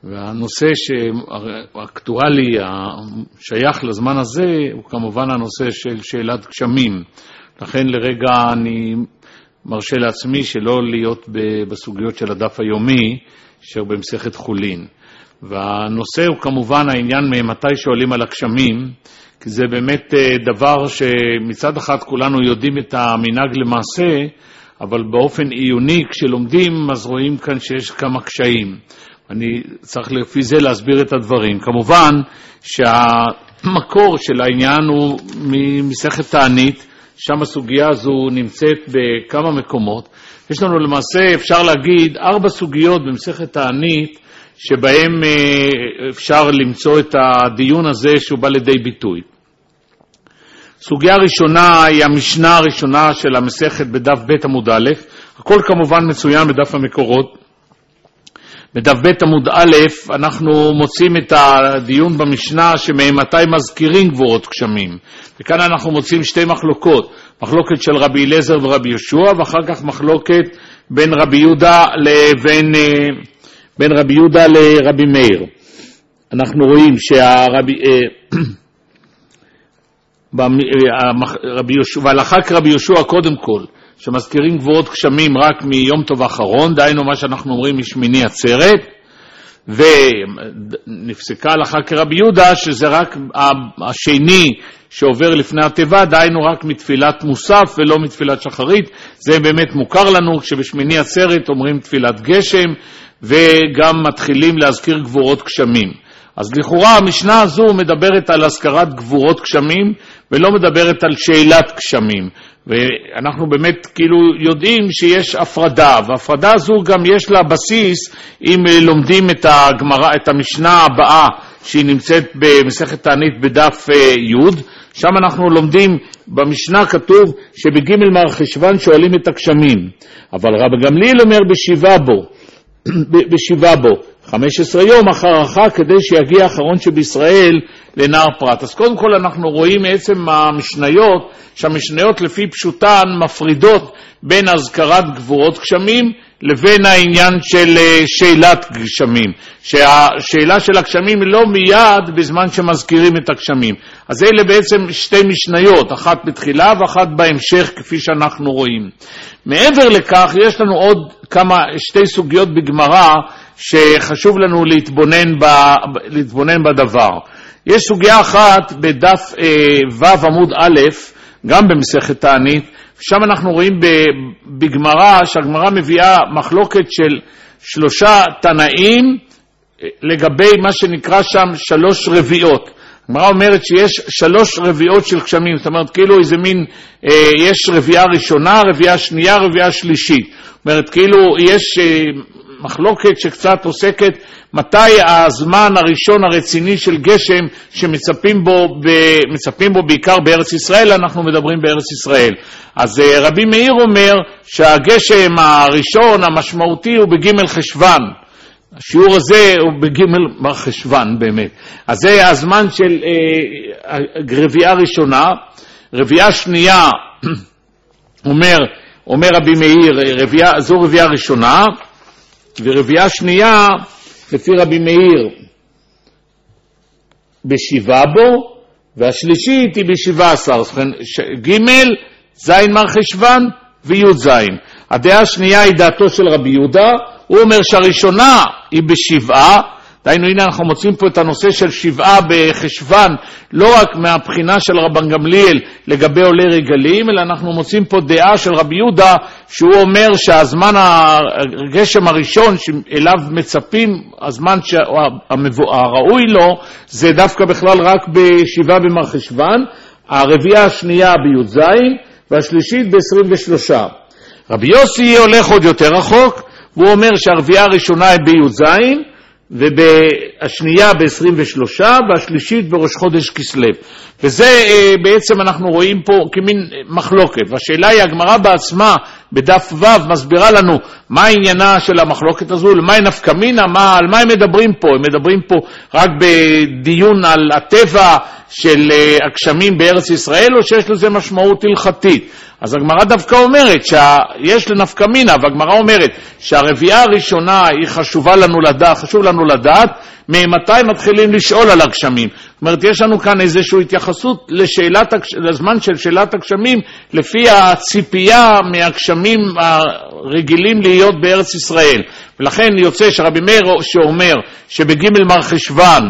והנושא שהאקטואלי, השייך לזמן הזה, הוא כמובן הנושא של שאלת גשמים. לכן לרגע אני מרשה לעצמי שלא להיות בסוגיות של הדף היומי, אשר במסכת חולין. והנושא הוא כמובן העניין ממתי שואלים על הגשמים, כי זה באמת דבר שמצד אחד כולנו יודעים את המנהג למעשה, אבל באופן עיוני כשלומדים אז רואים כאן שיש כמה קשיים. אני צריך לפי זה להסביר את הדברים. כמובן שהמקור של העניין הוא ממסכת תענית, שם הסוגיה הזו נמצאת בכמה מקומות. יש לנו למעשה, אפשר להגיד, 4 סוגיות במסכת תענית, שבהם אפשר למצוא את הדיון הזה שהוא בא לידי ביטוי. סוגיה ראשונה היא המשנה הראשונה של המסכת בדף ב' עמוד א', הכל כמובן מצוין בדף המקורות. בדף ב' עמוד א' אנחנו מוצאים את הדיון במשנה שממתי מזכירים גבורות גשמים. וכאן אנחנו מוצאים 2 מחלוקות, מחלוקת של רבי אליעזר ורבי יהושע, ואחר כך מחלוקת בין רבי יהודה לרבי מאיר. אנחנו רואים והלכה כרבי יהושע קודם כל, שמזכירים גבורות גשמים רק מיום טוב האחרון, דהיינו מה שאנחנו אומרים משמיני עצרת, ונפסקה הלכה כרבי יהודה שזה רק השני שעובר לפני התיבה, דהיינו רק מתפילת מוסף ולא מתפילת שחרית. זה באמת מוכר לנו כשבשמיני עצרת אומרים תפילת גשם וגם מתחילים להזכיר גבורות גשמים. אז לכאורה המשנה הזו מדברת על הזכרת גבורות גשמים ולא מדברת על שאלת גשמים, ואנחנו באמת כאילו יודעים שיש הפרדה, והפרדה הזו גם יש לה בסיס אם לומדים את המשנה הבאה שהיא נמצאת במסכת תענית בדף י', שם אנחנו לומדים במשנה כתוב שבג' מרחשוון שואלים את הגשמים, אבל רבי גמליאל אומר בשבעה בו 15 יום אחר כדי שיגיע האחרון שבישראל לנהר פרת. אז קודם כל אנחנו רואים מעצם המשניות, שהמשניות לפי פשוטן מפרידות בין הזכרת גבורות גשמים לבין העניין של שאלת גשמים, שהשאלה של הגשמים לא מיד בזמן שמזכירים את הגשמים. אז אלה בעצם 2 משניות, אחת בתחילה ואחת בהמשך כפי שאנחנו רואים. מעבר לכך יש לנו עוד 2 סוגיות בגמרא שחשוב לנו להתבונן בדבר. יש סוגיה אחת בדף ו' עמוד א', גם במסכת תענית, שם אנחנו רואים בגמרא שהגמרא מביאה מחלוקת של 3 תנאים לגבי מה שנקרא שם 3 רביעות. הגמרא אומרת שיש 3 רביעות של גשמים, זאת אומרת כאילו איזה מין, יש רביעה ראשונה, רביעה שנייה, רביעה שלישית. זאת אומרת כאילו יש מחלוקת שקצת עוסקת מתי הזמן הראשון הרציני של גשם שמצפים בו בעיקר בארץ ישראל, אנחנו מדברים בארץ ישראל. אז רבי מאיר אומר שהגשם הראשון המשמעותי הוא בג' חשוון, השיעור הזה הוא בג' חשוון באמת. אז זה הזמן של רביעה ראשונה. רביעה שנייה אומר רבי מאיר, זו רביעה ראשונה, ורביעה שנייה לפי רבי מאיר בשבעה בו, והשלישית היא ב17, ג' ז' מרחשוון וי' ז'. הדעה השנייה היא דעתו של רבי יהודה, הוא אומר שהראשונה היא בשבעה, דהיינו הנה אנחנו מוצאים פה את הנושא של 7 בחשוון, לא רק מהבחינה של רבן גמליאל לגבי עולי רגלים, אלא אנחנו מוצאים פה דעה של רבי יהודה, שהוא אומר שהזמן הגשם הראשון שאליו מצפים, הזמן הראוי לו, זה דווקא בכלל רק ב7 במרחשוון, הרביעה השנייה בי"ז והשלישית ב23. רבי יוסי הולך עוד יותר רחוק, והוא אומר שהרביעה הראשונה היא בי"ז, ובשנייה ב23 והשלישית בראש חודש כסלו. וזה בעצם אנחנו רואים פה כמין מחלוקת, והשאלה היא הגמרא בעצמה בדף ו' מסבירה לנו מה העניינה של המחלוקת הזו, למה היא נפקא מינה, על מה הם מדברים פה. הם מדברים פה רק בדיון על הטבע של הגשמים בארץ ישראל, או שיש לזה משמעות הלכתית. אז הגמרא דווקא אומרת שיש לנפקא מינה, והגמרא אומרת שהרביעה הראשונה היא חשוב לנו לדעת ממתי מתחילים לשאול על הגשמים. זאת אומרת, יש לנו כאן איזושהי התייחסות לזמן של שאלת הגשמים, לפי הציפייה מהגשמים הרגילים להיות בארץ ישראל. ולכן יוצא שרבי מאיר שאומר שבג' מרחשוון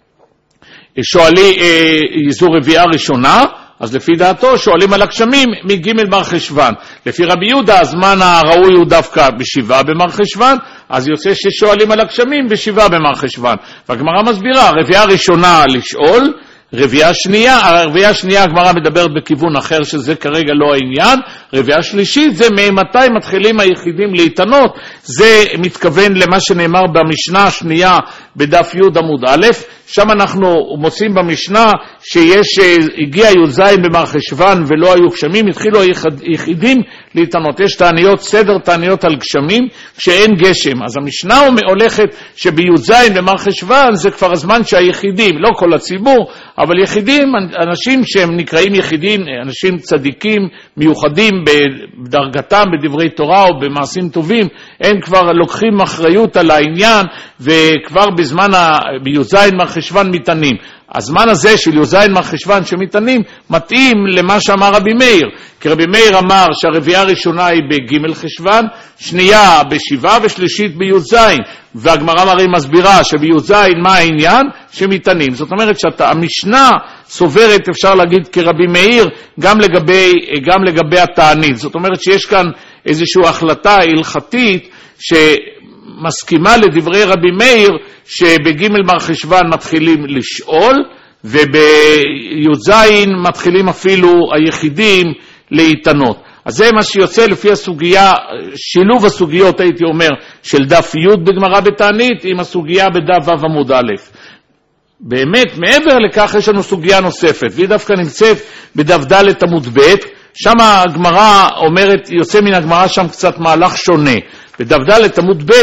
זו רביעה ראשונה, אז לפי דעתו שואלים על הגשמים מג' מרחשוון. לפי רבי יהודה הזמן הראוי הוא דווקא בשבעה במרחשוון, אז יוצא ששואלים על הגשמים בשבעה במרחשוון. והגמרא מסבירה, רביעה ראשונה לשאול, רביעה שנייה הגמרא מדברת בכיוון אחר שזה כרגע לא העניין, רביעה שלישית זה ממתי מתחילים היחידים להתענות, זה מתכוון למה שנאמר במשנה השנייה בדף י' עמוד א', שם אנחנו מוצאים במשנה שהגיע י"ז במרחשוון ולא היו גשמים, התחילו היחידים להתענות. יש תעניות, סדר תעניות על גשמים כשאין גשם. אז המשנה הולכת שבי"ז במרחשוון זה כבר הזמן שהיחידים, לא כל הציבור, אבל יחידים, אנשים שהם נקראים יחידים, אנשים צדיקים מיוחדים בדרגתם בדברי תורה או במעשים טובים, הם כבר לוקחים אחריות על העניין וכבר בזמן בי"ז מרחשוון מתענים. הזמן הזה של י"ז מרחשוון שמתענים מתאים למה שאמר רבי מאיר, כי רבי מאיר אמר שהרביעה הראשונה היא בג' חשוון, שנייה בשבעה ושלישית בי"ז, והגמרא הרי מסבירה שבי"ז מה העניין? שמתענים. זאת אומרת שהמשנה סוברת, אפשר להגיד כרבי מאיר, גם לגבי התענית. זאת אומרת שיש כאן איזושהי החלטה הלכתית שמסכימה לדברי רבי מאיר שבג' מרחשוון מתחילים לשאול, ובי"ז מתחילים אפילו היחידים להתענות. אז זה מה שיוצא לפי הסוגיה, שילוב הסוגיות הייתי אומר של דף י' בגמרא בתענית עם הסוגיה בדף ו' עמוד א'. באמת מעבר לכך יש לנו סוגיה נוספת, והיא דווקא נמצאת בדף ד' עמוד ב', שם הגמרא אומרת, יוצא מן הגמרא שם קצת מהלך שונה. בדף ד' עמוד ב'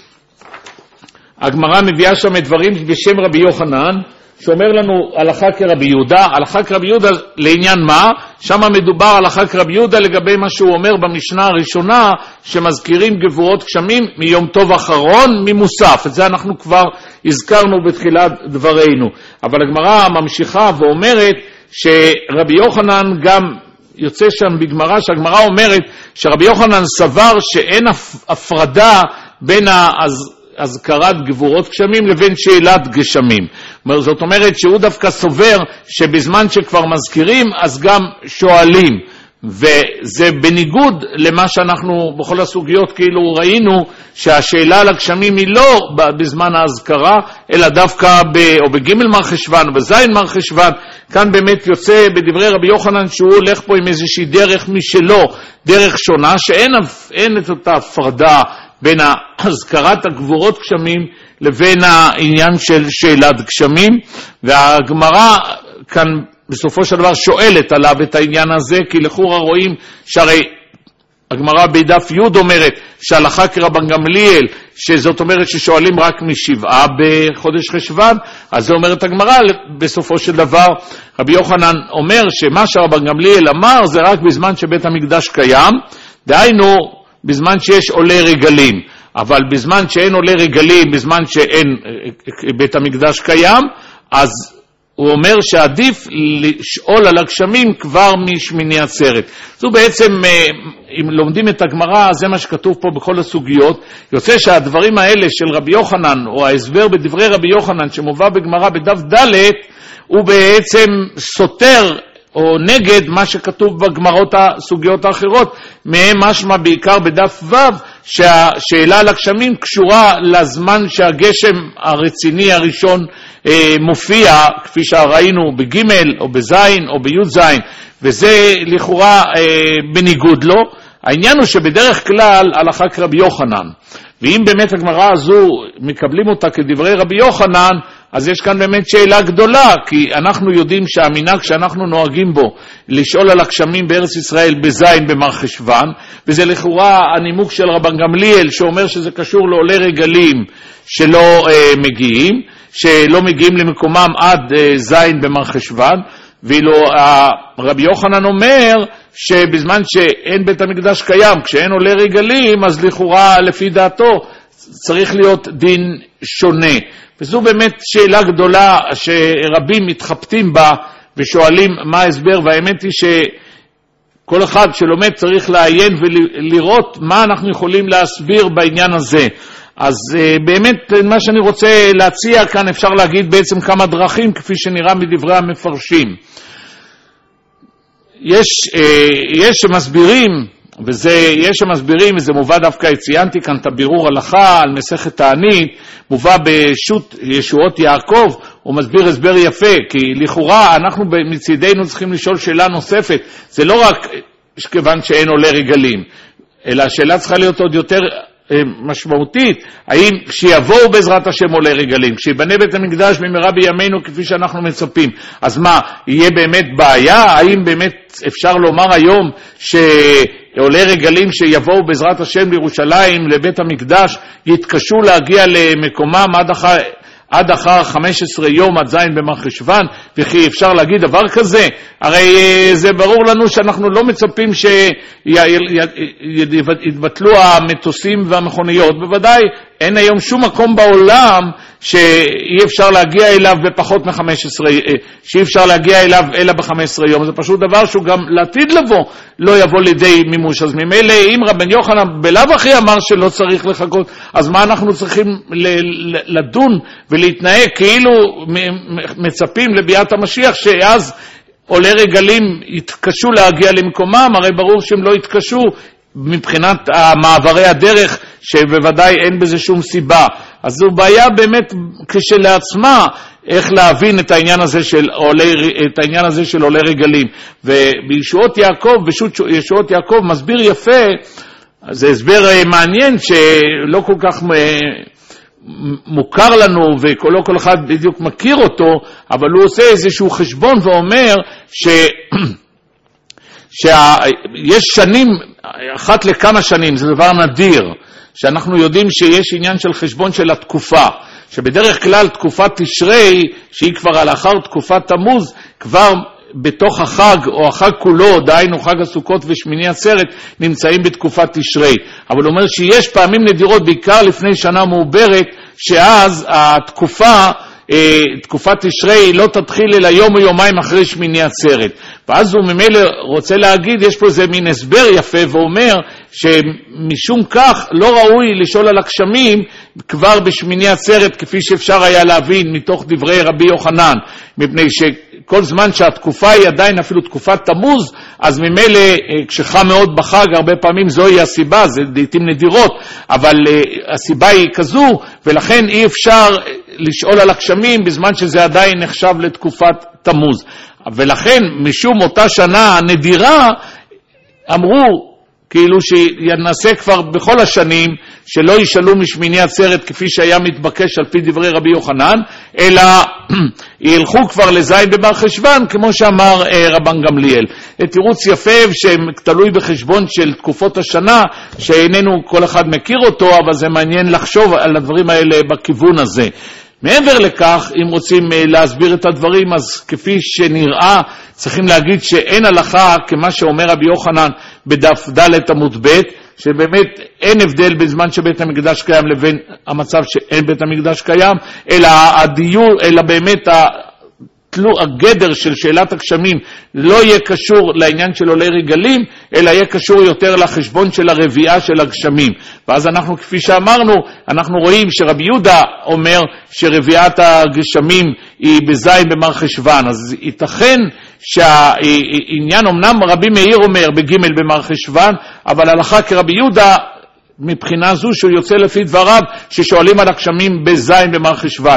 הגמרא מביאה שם דברים בשם רבי יוחנן, שאומר לנו הלכה כרבי יהודה. הלכה כרבי יהודה לעניין מה? שם מדובר הלכה כרבי יהודה לגבי מה שהוא אומר במשנה הראשונה, שמזכירים גבורות גשמים מיום טוב אחרון ממוסף. את זה אנחנו כבר הזכרנו בתחילת דברינו. אבל הגמרא ממשיכה ואומרת שרבי יוחנן גם יוצא שם בגמרא, שהגמרא אומרת שרבי יוחנן סבר שאין הפרדה בין הזכרת גבורות גשמים לבין שאלת גשמים. זאת אומרת שהוא דווקא סובר שבזמן שכבר מזכירים אז גם שואלים, וזה בניגוד למה שאנחנו בכל הסוגיות כאילו ראינו שהשאלה על הגשמים היא לא בזמן ההזכרה אלא דווקא או בג' מרחשוון או בז' מרחשוון. כאן באמת יוצא בדברי רבי יוחנן שהוא הולך פה עם איזושהי דרך משלו, דרך שונה, שאין את אותה הפרדה בין הזכרת הגבורות גשמים לבין העניין של שאלת גשמים. והגמרא כאן בסופו של דבר שואלת עליו את העניין הזה, כי לכאורה רואים שהרי הגמרא בדף י' אומרת שהלכה כרבן גמליאל, שזאת אומרת ששואלים רק משבעה בחודש חשוון, אז זה אומרת הגמרא בסופו של דבר רבי יוחנן אומר שמה שרבן גמליאל אמר זה רק בזמן שבית המקדש קיים, דהיינו בזמן שיש עולי רגלים. אבל בזמן שאין עולי רגלים, בזמן שאין בית המקדש קיים, אז הוא אומר שעדיף לשאול על הגשמים כבר משמיני עצרת. זו בעצם, אם לומדים את הגמרא, זה מה שכתוב פה בכל הסוגיות. יוצא שהדברים האלה של רבי יוחנן, או ההסבר בדברי רבי יוחנן שמובא בגמרא בדף ד', הוא בעצם סותר או נגד מה שכתוב בגמרות הסוגיות האחרות, מהם משמע בעיקר בדף ו' שהשאלה על הגשמים קשורה לזמן שהגשם הרציני הראשון מופיע, כפי שראינו בג' או בז' או בי"ז, וזה לכאורה בניגוד לו. העניין הוא שבדרך כלל הלכה כרבי יוחנן, ואם באמת הגמרא הזו מקבלים אותה כדברי רבי יוחנן, אז יש כאן באמת שאלה גדולה, כי אנחנו יודעים שהמנהג שאנחנו נוהגים בו לשאול על הגשמים בארץ ישראל בזין במרחשוון, וזה לכאורה הנימוק של רבן גמליאל שאומר שזה קשור לעולי רגלים שלא מגיעים למקומם עד זין במרחשוון, ואילו רבי יוחנן אומר שבזמן שאין בית המקדש קיים, כשאין עולי רגלים, אז לכאורה לפי דעתו צריך להיות דין שונה. וזו באמת שאלה גדולה שרבים מתחבטים בה ושואלים מה ההסבר, והאמת היא שכל אחד שלומד צריך לעיין ולראות מה אנחנו יכולים להסביר בעניין הזה. אז באמת מה שאני רוצה להציע כאן, אפשר להגיד בעצם כמה דרכים כפי שנראה מדברי המפרשים. יש שמסבירים, וזה מובא דווקא, ציינתי כאן את הבירור הלכה על מסכת תענית, מובא בשו"ת ישועות יעקב, הוא מסביר הסבר יפה, כי לכאורה אנחנו מצידנו צריכים לשאול שאלה נוספת, זה לא רק כיוון שאין עולי רגלים, אלא השאלה צריכה להיות עוד יותר משמעותית, האם כשיבואו בעזרת השם עולי רגלים, כשיבנה בית המקדש במהרה בימינו כפי שאנחנו מצפים, אז מה, יהיה באמת בעיה? האם באמת אפשר לומר היום שעולי רגלים שיבואו בעזרת השם לירושלים, לבית המקדש, יתקשו להגיע למקומם עד אחר 15 יום עד זין במרחשוון, וכי אפשר להגיד דבר כזה? הרי זה ברור לנו שאנחנו לא מצפים שיתבטלו המטוסים והמכוניות, בוודאי אין היום שום מקום בעולם שאי אפשר להגיע אליו בפחות שאי אפשר להגיע אליו אלא ב-15 יום, זה פשוט דבר שהוא גם לעתיד לבוא לא יבוא לידי מימוש. אז ממילא אם רבן יוחנן בלאו הכי אמר שלא צריך לחכות, אז מה אנחנו צריכים לדון ולהתנהג כאילו מצפים לביאת המשיח שאז עולי רגלים יתקשו להגיע למקומם? הרי ברור שהם לא יתקשו מבחינת מעברי הדרך, שבוודאי אין בזה שום סיבה. אז זו בעיה באמת כשלעצמה, איך להבין את העניין הזה של עולי רגלים. ובישועות יעקב, בישועות יעקב מסביר יפה, זה הסבר מעניין שלא כל כך מוכר לנו ולא כל אחד בדיוק מכיר אותו, אבל הוא עושה איזשהו חשבון ואומר שיש שנים, אחת לכמה שנים, זה דבר נדיר, שאנחנו יודעים שיש עניין של חשבון של התקופה, שבדרך כלל תקופת תשרי, שהיא כבר לאחר תקופת תמוז, כבר בתוך החג או החג כולו, דהיינו חג הסוכות ושמיני עצרת, נמצאים בתקופת תשרי. אבל הוא אומר שיש פעמים נדירות, בעיקר לפני שנה מעוברת, שאז תקופת תשרי לא תתחיל אלא יום או יומיים אחרי שמיני עצרת. ואז הוא ממילא רוצה להגיד, יש פה איזה מין הסבר יפה, ואומר שמשום כך לא ראוי לשאול על הגשמים כבר בשמיני עצרת, כפי שאפשר היה להבין מתוך דברי רבי יוחנן, מפני שכל זמן שהתקופה היא עדיין אפילו תקופת תמוז, אז ממילא כשחם מאוד בחג, הרבה פעמים זוהי הסיבה, זה לעתים נדירות, אבל הסיבה היא כזו, ולכן אי אפשר לשאול על הגשמים בזמן שזה עדיין נחשב לתקופת תמוז. ולכן משום אותה שנה הנדירה אמרו כאילו שינסה כבר בכל השנים שלא ישאלו משמיני עצרת כפי שהיה מתבקש על פי דברי רבי יוחנן, אלא ילכו כבר לזין במרחשוון כמו שאמר רבן גמליאל. תירוץ יפה שתלוי בחשבון של תקופות השנה שאיננו כל אחד מכיר אותו, אבל זה מעניין לחשוב על הדברים האלה בכיוון הזה. מעבר לכך, אם רוצים להסביר את הדברים, אז כפי שנראה, צריכים להגיד שאין הלכה, כמה שאומר רבי יוחנן בדף ד' עמוד ב', שבאמת אין הבדל בזמן שבית המקדש קיים לבין המצב שאין בית המקדש קיים, אלא באמת הגדר של שאלת הגשמים לא יהיה קשור לעניין של עולי רגלים, אלא יהיה קשור יותר לחשבון של הרביעה של הגשמים. ואז אנחנו, כפי שאמרנו, אנחנו רואים שרבי יהודה אומר שרביעת הגשמים היא בזין במרחשוון, אז ייתכן שהעניין אמנם רבי מאיר אומר בג' במרחשוון, אבל הלכה כרבי יהודה מבחינה זו שהוא יוצא לפי דבריו ששואלים על הגשמים בזין במרחשוון.